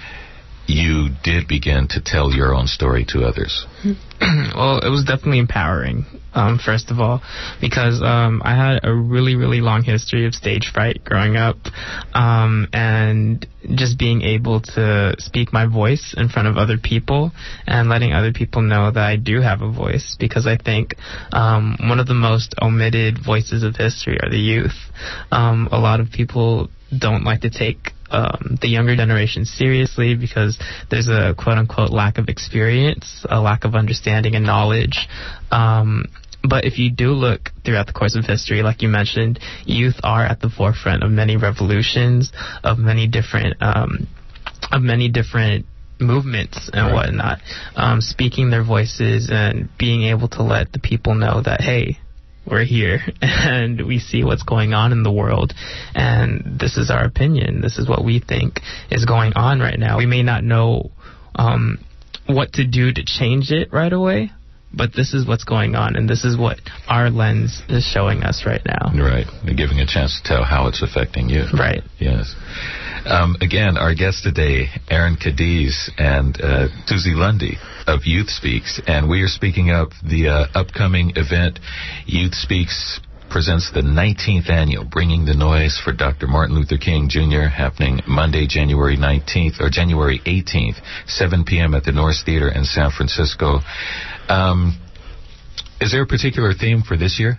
S18: you did begin to tell your own story to others?
S20: Well, it was definitely empowering, um, first of all, because um, I had a really, really long history of stage fright growing up, um, and just being able to speak my voice in front of other people and letting other people know that I do have a voice, because I think um, one of the most omitted voices of history are the youth. Um, a lot of people don't like to take Um, the younger generation seriously because there's a quote-unquote lack of experience, a lack of understanding and knowledge. Um, but if you do look throughout the course of history, like you mentioned, youth are at the forefront of many revolutions, of many different, um, of many different movements and right. whatnot, um, speaking their voices and being able to let the people know that, hey, we're here and we see what's going on in the world, and this is our opinion. This is what we think is going on right now. We may not know um, what to do to change it right away, but this is what's going on, and this is what our lens is showing us right now.
S18: Right. And giving a chance to tell how it's affecting you.
S20: Right.
S18: Yes. Um, again, our guest today, Aaron Cadiz and uh, Susie Lundy of Youth Speaks, and we are speaking of the uh, upcoming event. Youth Speaks presents the nineteenth annual Bringing the Noise for Doctor Martin Luther King Junior happening Monday, January nineteenth, or January eighteenth, seven p.m. at the Norris Theater in San Francisco. Um, is there a particular theme for this year?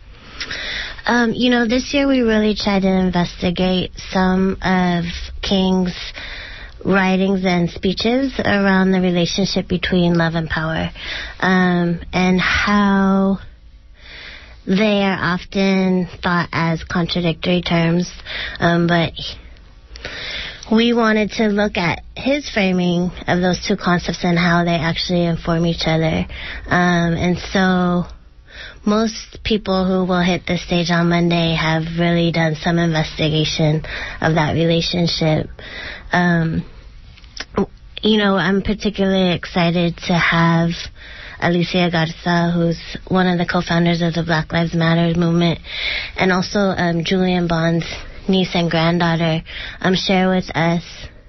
S19: Um, you know, this year we really tried to investigate some of King's writings and speeches around the relationship between love and power, um, and how they are often thought as contradictory terms, um, but we wanted to look at his framing of those two concepts and how they actually inform each other. Um, and so most people who will hit the stage on Monday have really done some investigation of that relationship. Um, you know, I'm particularly excited to have Alicia Garza, who's one of the co-founders of the Black Lives Matter movement, and also um, Julian Bond's niece and granddaughter, um, share with us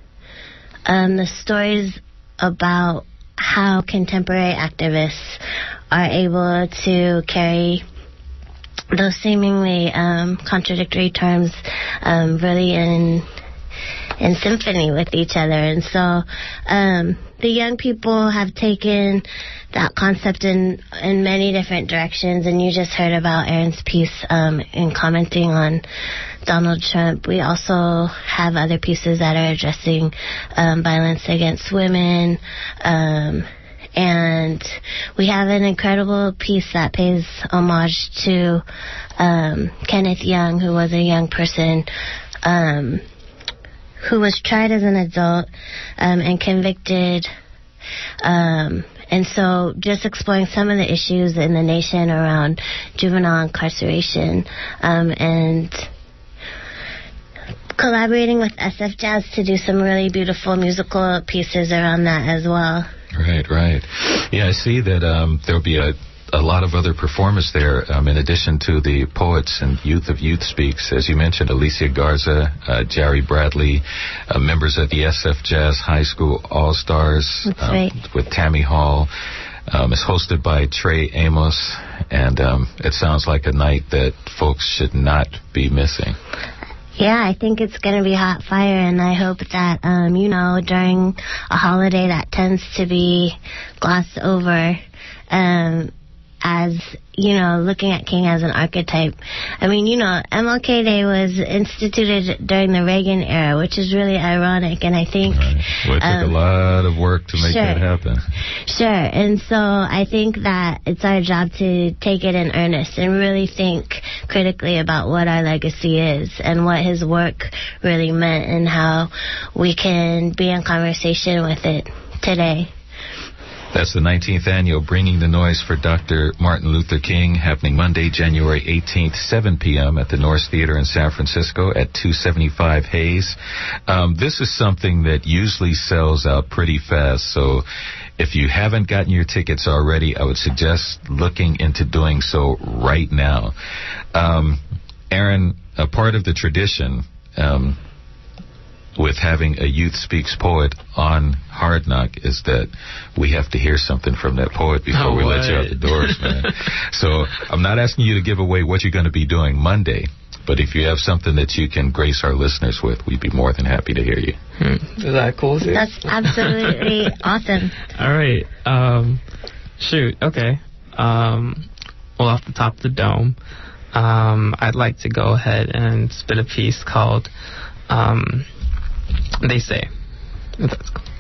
S19: um, the stories about how contemporary activists are able to carry those seemingly um, contradictory terms um, really in in symphony with each other. And so um, the young people have taken that concept in in many different directions, and you just heard about Aaron's piece um, in commenting on Donald Trump. We also have other pieces that are addressing um, violence against women, um, and we have an incredible piece that pays homage to um, Kenneth Young, who was a young person um, who was tried as an adult um, and convicted. Um, and so just exploring some of the issues in the nation around juvenile incarceration um, and collaborating with S F Jazz to do some really beautiful musical pieces around that as well.
S18: Right, right. Yeah, I see that um, there'll be a, a lot of other performers there um, in addition to the poets and youth of Youth Speaks. As you mentioned, Alicia Garza, uh, Jerry Bradley, uh, members of the S F Jazz High School All-Stars.
S19: That's
S18: um,
S19: right.
S18: With Tammy Hall. Um, it's hosted by Trey Amos, and um, it sounds like a night that folks should not be missing.
S19: Yeah, I think it's going to be hot fire, and I hope that, um, you know, during a holiday that tends to be glossed over, um, as, you know, looking at King as an archetype. I mean, you know, M L K Day was instituted during the Reagan era, which is really ironic, and I think...
S18: Right. Well, it took
S19: um,
S18: a lot of work to make
S19: sure.
S18: that happen.
S19: Sure, and so I think that it's our job to take it in earnest and really think critically about what our legacy is and what his work really meant and how we can be in conversation with it today.
S18: That's the nineteenth annual Bringing the Noise for Doctor Martin Luther King, happening Monday, January eighteenth, seven p.m. at the Norris Theater in San Francisco at two seventy-five Hayes. Um, this is something that usually sells out pretty fast, so if you haven't gotten your tickets already, I would suggest looking into doing so right now. Um, Aaron, a part of the tradition um, with having a Youth Speaks poet on Hard Knock is that we have to hear something from that poet before
S20: oh,
S18: we
S20: what?
S18: let you out the doors, man. So I'm not asking you to give away what you're going to be doing Monday, but if you have something that you can grace our listeners with, we'd be more than happy to hear you.
S20: Hmm. Is that cool, too?
S19: That's absolutely awesome.
S20: All right. Um, shoot. Okay. Um, well, off the top of the dome, um, I'd like to go ahead and spit a piece called um, They Say. That's cool.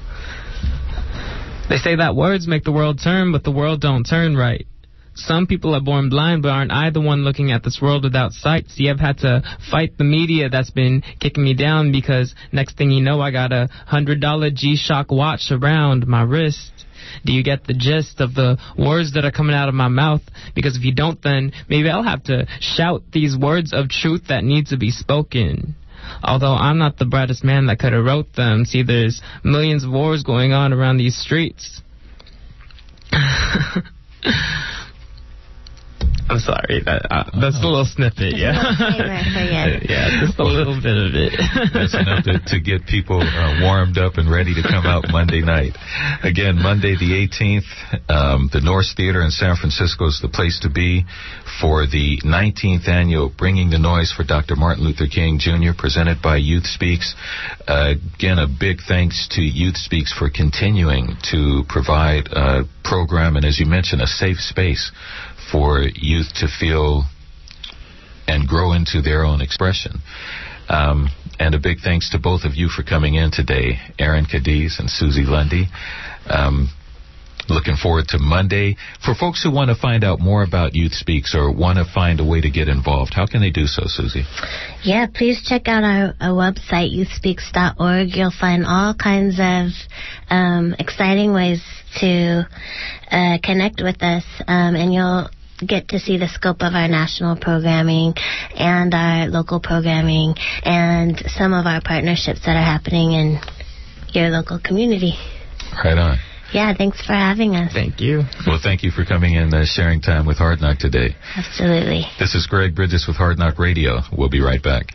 S20: They say that words make the world turn, but the world don't turn right. Some people are born blind, but aren't I the one looking at this world without sight? See, I've had to fight the media that's been kicking me down because next thing you know, I got a one hundred dollar G-Shock watch around my wrist. Do you get the gist of the words that are coming out of my mouth? Because if you don't, then maybe I'll have to shout these words of truth that need to be spoken. Although I'm not the brightest man that could have wrote them. See, there's millions of wars going on around these streets. I'm sorry. That, uh, that's a little snippet, yeah. Yeah, just a little bit of it.
S18: That's enough to, to get people uh, warmed up and ready to come out Monday night. Again, Monday the eighteenth, um, the Norse Theater in San Francisco is the place to be for the nineteenth annual Bringing the Noise for Doctor Martin Luther King Junior presented by Youth Speaks. Uh, again, a big thanks to Youth Speaks for continuing to provide a program and, as you mentioned, a safe space for youth to feel and grow into their own expression. Um, and a big thanks to both of you for coming in today, Aaron Cadiz and Susie Lundy. Um, looking forward to Monday. For folks who want to find out more about Youth Speaks or want to find a way to get involved, how can they do so, Susie?
S19: Yeah, please check out our, our website, youth speaks dot org. You'll find all kinds of um, exciting ways to uh, connect with us, um, and you'll get to see the scope of our national programming and our local programming and some of our partnerships that are happening in your local community.
S18: Right on.
S19: Yeah, thanks for having us.
S20: Thank you.
S18: Well, thank you for coming in, uh, sharing time with Hard Knock today.
S19: Absolutely.
S18: This is Greg Bridges with Hard Knock Radio. We'll be right back.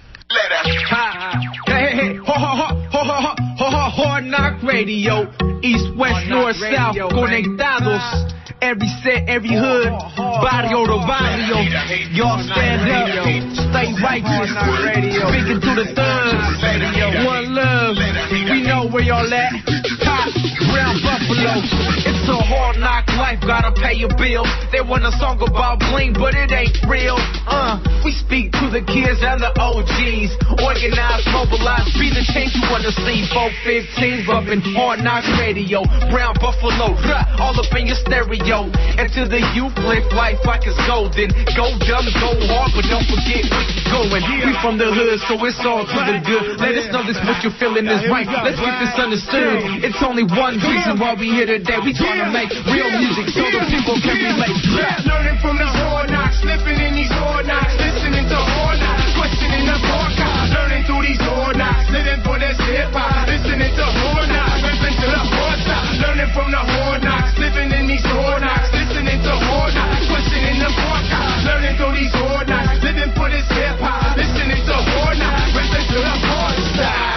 S16: Hey, hey, hey, ho, ho, ho, ho, ho, ho, ho, Hard Knock Radio, East, West, North, South, conectados. Every set, every hood, barrio to barrio. Y'all stand up, stay righteous. Speaking to the thugs, one love. We know where y'all at. Pop, Brown Buffalo. It's a hard knock life, gotta pay your bill. They want a song about bling, but it ain't real. Uh, we speak to the kids and the O Gs. Organize, mobilize, be the change you wanna see. four fifteen, bumping Hard Knock Radio. Brown Buffalo, all up in your stereo. And to the youth, live life like it's golden. Go dumb, go hard, but don't forget where you're going. We from the hood, so it's all to the good. Let us know this what you're feeling is right. Let's get this understood. It's only one reason why we here today. We trying to make real music so the people can relate.
S5: Learning from the hard knocks, slipping in these hard knocks, listening to hard knocks, questioning the forecast. Learning through these hard knocks, living for this hip hop, listening to hard knocks, listening to the hard stop. Learning from the hard knocks, living in these hard knocks, listening to hard knocks, questioning the forecast. Learning through these hard knocks, living for this hip hop, listening to hard knocks, listening to the hard stop.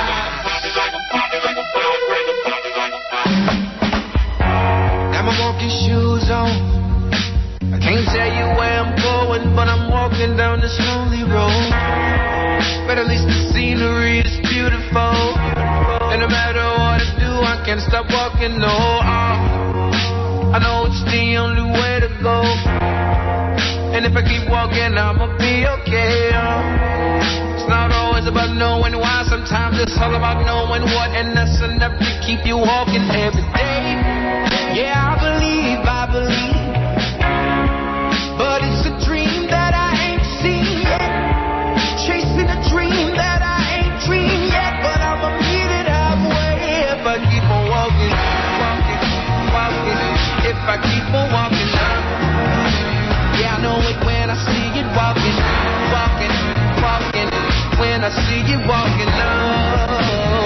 S16: Got my walking shoes on. I can't tell you where I'm going, but I'm walking down this lonely road. But at least the scenery is beautiful. And no matter what I do, I can't stop walking, no. Oh, I know it's the only way to go. And if I keep walking, I'ma be okay. Oh, it's not always about knowing why. Sometimes it's all about knowing what. And that's enough to keep you walking every day. Yeah, I believe, I believe. But it's a dream that I ain't seen yet. Chasing a dream that I ain't dreamed yet. But I'ma meet it halfway if I keep on walking, walking, walking. If I keep on walking up. Yeah, I know it when I see it walking, walking, walking. When I see it walking up.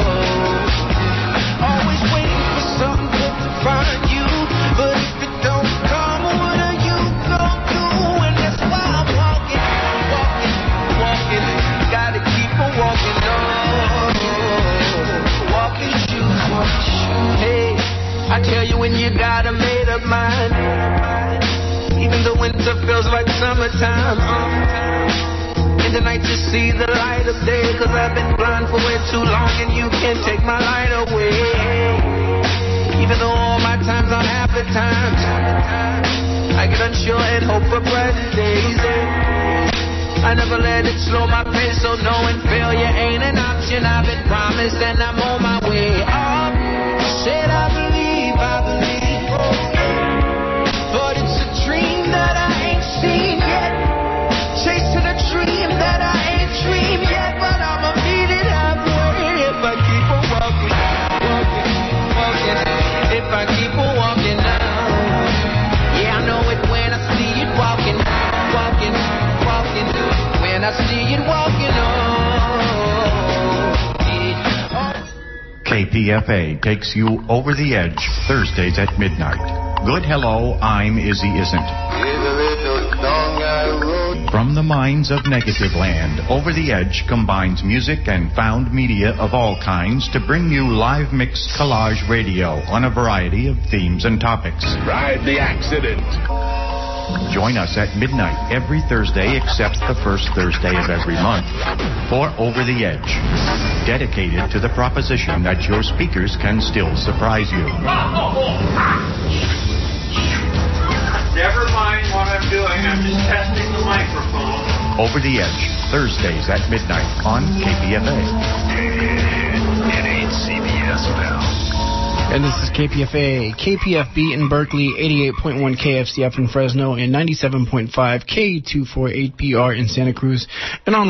S16: Always waiting for something good to find you. But if it don't come, what are you gonna do? And that's why I'm walking, walking, walking. Gotta keep on walking on. Walking shoes, walking shoes. Hey, I tell you when you got a made up mind. Even the winter feels like summertime. In the night you see the light of day. Cause I've been blind for way too long. And you can't take my light away. Even though all my times are happy times, I get unsure and hope for brighter days. I never let it slow my pace, so knowing failure ain't an option. I've been promised and I'm on my way up. Said I believe, I believe. But it's a dream that I ain't seen yet. Chasing a dream that I ain't dreamed yet. But I'ma meet it halfway if I keep on walking, walking, walking. If I keep on walking now. Yeah, I know it when I see it walking, walking, walking. When I see it walking on.
S21: K P F A takes you over the edge Thursdays at midnight. Good Hello, I'm Izzy Isn't. From the minds of Negative-Land, Over the Edge combines music and found media of all kinds to bring you live mixed collage radio on a variety of themes and topics.
S10: Ride the accident.
S21: Join us at midnight every Thursday except the first Thursday of every month for Over the Edge, dedicated to the proposition that your speakers can still surprise you.
S16: Never mind what I'm doing. I'm just testing the microphone.
S21: Over the Edge, Thursdays at midnight on K P F A.
S10: It ain't C B S, pal.
S22: And this is K P F A, K P F B in Berkeley, eighty-eight point one K F C F in Fresno, and ninety-seven point five K two forty-eight B R in Santa Cruz, and online